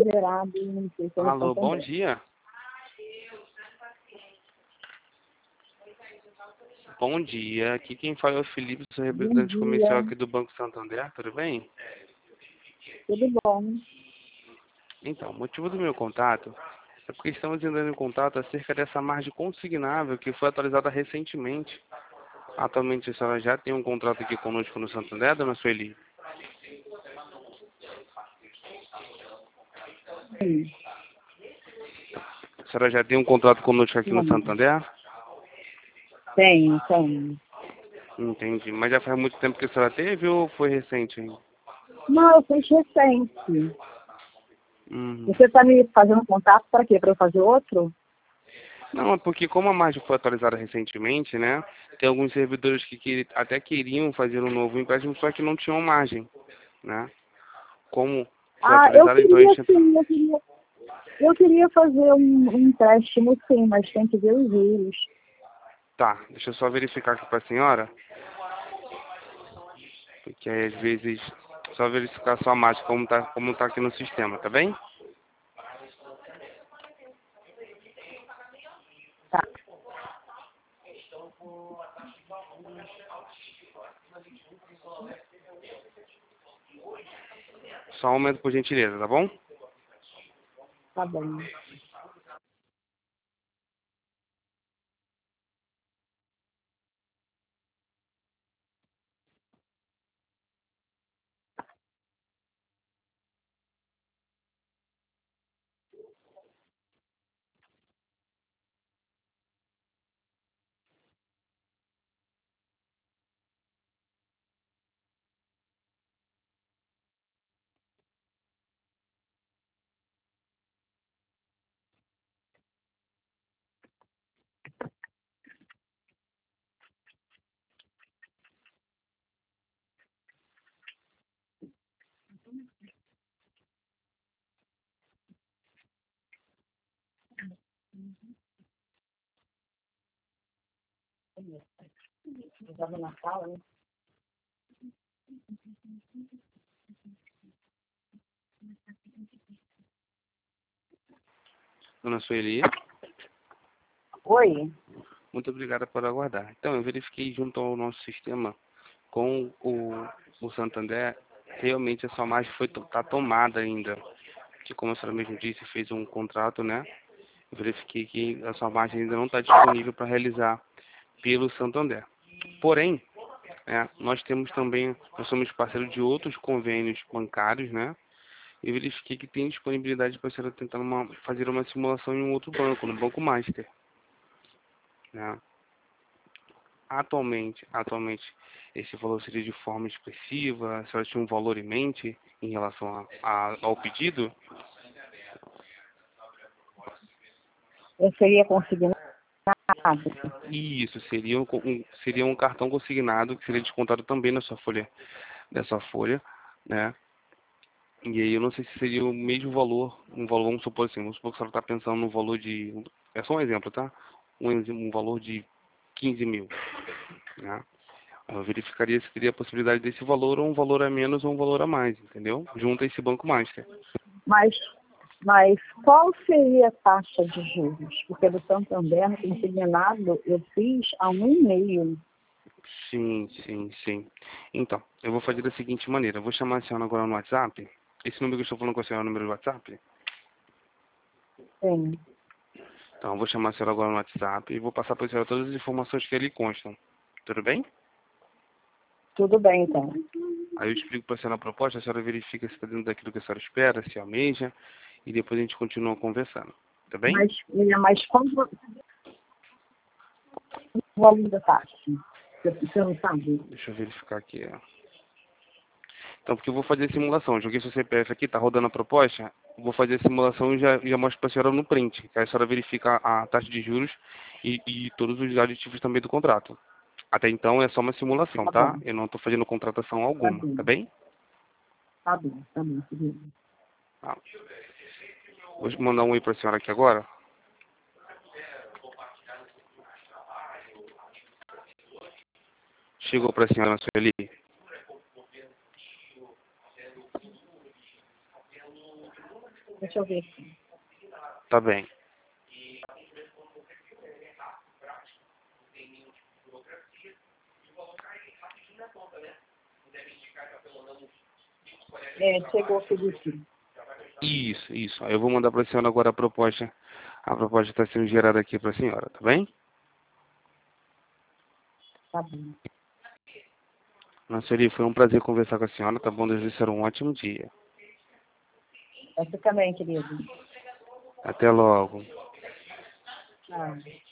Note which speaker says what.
Speaker 1: acelerado pelo
Speaker 2: Alô, bom
Speaker 1: Santander.
Speaker 2: dia. Bom dia, aqui quem fala é o Felipe, sou
Speaker 1: Bom
Speaker 2: representante comercial
Speaker 1: dia,
Speaker 2: aqui do Banco Santander, tudo bem?
Speaker 1: tudo bom?
Speaker 2: Então, o motivo do meu contato é porque estamos entrando em contato acerca dessa margem consignável que foi atualizada recentemente. Atualmente a senhora já tem um contrato aqui conosco no Santander, dona Sueli?
Speaker 1: Sim,
Speaker 2: A senhora já tem um contrato conosco aqui no
Speaker 1: sim.
Speaker 2: Santander?
Speaker 1: Tenho.
Speaker 2: Entendi, mas já faz muito tempo que a senhora teve ou foi recente ainda?
Speaker 1: Não, eu fiz recente.
Speaker 2: Uhum.
Speaker 1: Você está me fazendo contato para quê? Para eu fazer outro?
Speaker 2: Não, é porque como a margem foi atualizada recentemente, né? Tem alguns servidores até queriam fazer um novo empréstimo, só que não tinham margem, né? Como foi
Speaker 1: Ah, eu
Speaker 2: atualizada, então a
Speaker 1: queria
Speaker 2: gente...
Speaker 1: sim, eu queria fazer um empréstimo sim, mas tem que ver os juros.
Speaker 2: Tá, deixa eu só verificar aqui para a senhora, porque aí, às vezes, só verificar a sua margem, como tá aqui no sistema, tá bem?
Speaker 1: Tá,
Speaker 2: Só um momento, por gentileza, tá bom?
Speaker 1: tá bom. Eu estava na sala, né?
Speaker 2: Dona Sueli,
Speaker 1: Oi?
Speaker 2: muito obrigada por aguardar. Então, eu verifiquei junto ao nosso sistema com o Santander, realmente a sua margem tá tomada ainda. Que, como a senhora mesmo disse, fez um contrato, né? Eu verifiquei que a sua margem ainda não está disponível para realizar pelo Santander. Porém, nós temos também, nós somos parceiros de outros convênios bancários, né? E verifiquei que tem disponibilidade para a senhora tentar fazer uma simulação em um outro banco, no Banco Master, né? Atualmente, esse valor seria de forma expressiva? A senhora tinha um valor em mente em relação ao pedido?
Speaker 1: Eu seria consignado.
Speaker 2: Isso, seria um cartão consignado que seria descontado também nessa folha, né? E aí eu não sei se seria o mesmo valor, vamos supor assim, vamos supor que a senhora está pensando no valor de, é só um exemplo, tá? Um valor de 15 mil, né? Eu verificaria se teria a possibilidade desse valor, ou um valor a menos ou um valor a mais, entendeu? Junto a esse Banco Master.
Speaker 1: Mas, mas qual seria a taxa de juros? Porque do Santander, no consignado, eu fiz a 1,5.
Speaker 2: Sim. Então, eu vou fazer da seguinte maneira, eu vou chamar a senhora agora no WhatsApp. Esse número que eu estou falando com a senhora é o número do WhatsApp?
Speaker 1: Sim,
Speaker 2: Então, eu vou chamar a senhora agora no WhatsApp e vou passar para a senhora todas as informações que ali constam. Tudo bem?
Speaker 1: tudo bem então.
Speaker 2: Aí eu explico para a senhora a proposta, a senhora verifica se está dentro daquilo que a senhora espera, se almeja, e depois a gente continua conversando. Tá bem?
Speaker 1: Mas quanto o valor da taxa? Você não sabe?
Speaker 2: Deixa eu verificar aqui. Então, porque eu vou fazer a simulação. Eu joguei seu CPF aqui, tá rodando a proposta. Eu vou fazer a simulação e já mostro para a senhora no print. Que aí a senhora verifica a taxa de juros e todos os aditivos também do contrato. Até então é só uma simulação,
Speaker 1: Tá
Speaker 2: tá?
Speaker 1: bom,
Speaker 2: Eu não estou fazendo contratação
Speaker 1: tá
Speaker 2: alguma, tá
Speaker 1: bem,
Speaker 2: bem?
Speaker 1: tá bem, tá bem, tudo bem.
Speaker 2: Tá. Vou mandar um oi para a senhora aqui agora. Chegou para a senhora, Sueli?
Speaker 1: Deixa eu ver aqui.
Speaker 2: Tá bem.
Speaker 1: Chegou, Felipe.
Speaker 2: Isso. Aí eu vou mandar para a senhora agora a proposta. A proposta está sendo gerada aqui para a senhora, tá bem?
Speaker 1: Tá bom.
Speaker 2: Nossa, Eli, foi um prazer conversar com a senhora, tá bom? Desejo ser um ótimo dia.
Speaker 1: Você também, querido.
Speaker 2: Até logo.
Speaker 1: Tchau.